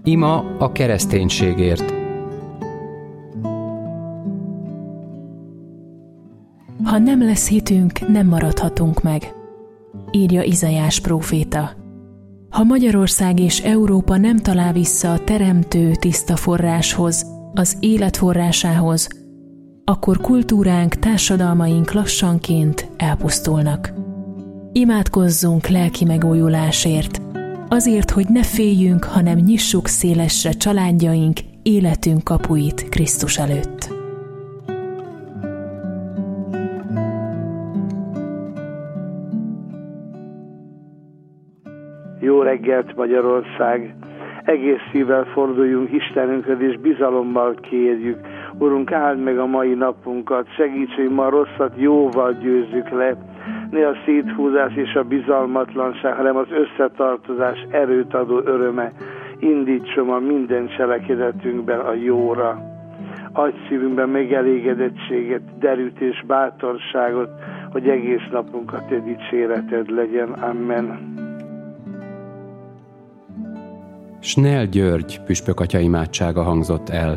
Ima a kereszténységért. Ha nem lesz hitünk, nem maradhatunk meg, írja Izaiás próféta. Ha Magyarország és Európa nem talál vissza a teremtő tiszta forráshoz, az élet forrásához, akkor kultúránk, társadalmaink lassanként elpusztulnak. Imádkozzunk lelki megújulásért, azért, hogy ne féljünk, hanem nyissuk szélesre családjaink, életünk kapuit Krisztus előtt. Jó reggelt, Magyarország! Egész szívvel forduljunk Istenünkhöz, és bizalommal kérjük. Urunk, áld meg a mai napunkat, segíts, hogy ma a rosszat jóval győzzük le. Ne a széthúzás és a bizalmatlanság, hanem az összetartozás erőt adó öröme indítson a minden cselekedetünkben a jóra. Adj szívünkben megelégedettséget, derűt és bátorságot, hogy egész napunkat te dicséreted legyen. Amen. Snell György püspökatya imádsága hangzott el.